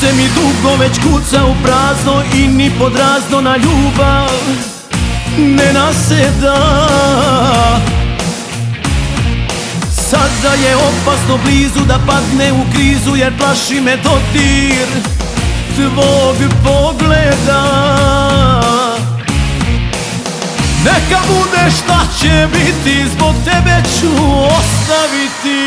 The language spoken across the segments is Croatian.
Srce mi dugo već kuca u prazno i ni pod razno na ljubav ne naseda. Sada je opasno blizu da padne u krizu, jer plaši me dodir tvog pogleda. Neka bude šta će biti, zbog tebe ću ostaviti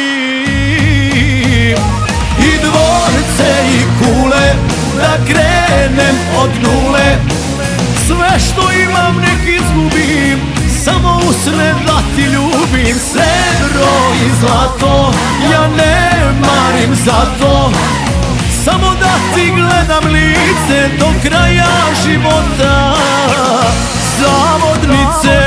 i dvorce i kule, da krenem od nule. Sve što imam nek izgubim, samo usne da ti ljubim. Srebro i zlato, ja ne marim za to, samo da ti gledam lice do kraja života. Zavodnice,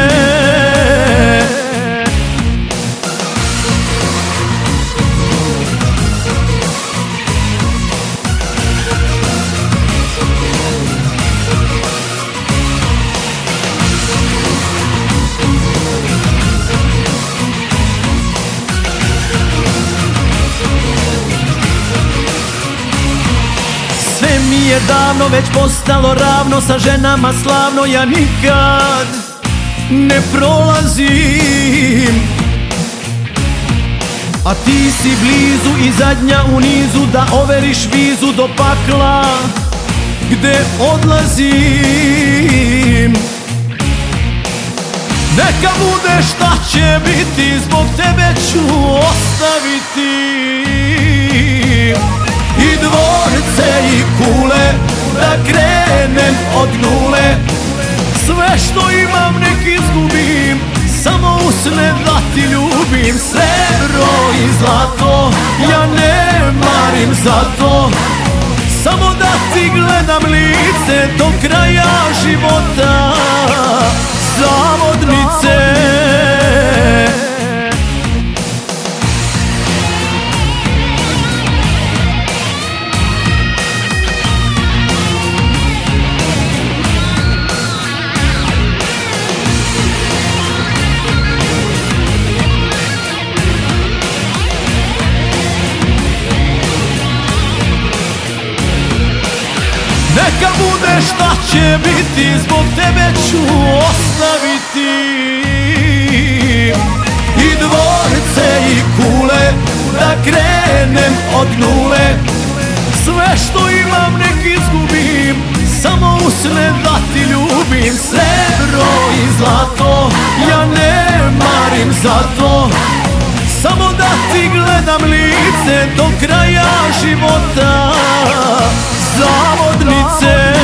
sve mi je davno već postalo ravno, sa ženama slavno ja nikad ne prolazim. A ti si blizu i zadnja u nizu, da overiš vizu do pakla gde odlazim. Neka bude šta će biti, zbog tebe ću ostaviti i dvorce i kule, da krenem od nule. Sve što imam nek izgubim, samo usne da ti ljubim. Srebro i zlato, ja ne marim za to, samo da ti gledam lice do kraja života. Zavodnice, neka bude šta će biti, zbog tebe ću ostaviti i dvorce i kule, da krenem od nule. Sve što imam nek izgubim, samo usne da ti ljubim. Srebro i zlato, ja ne marim za to, samo da ti gledam lice do kraja života. Zavodnice.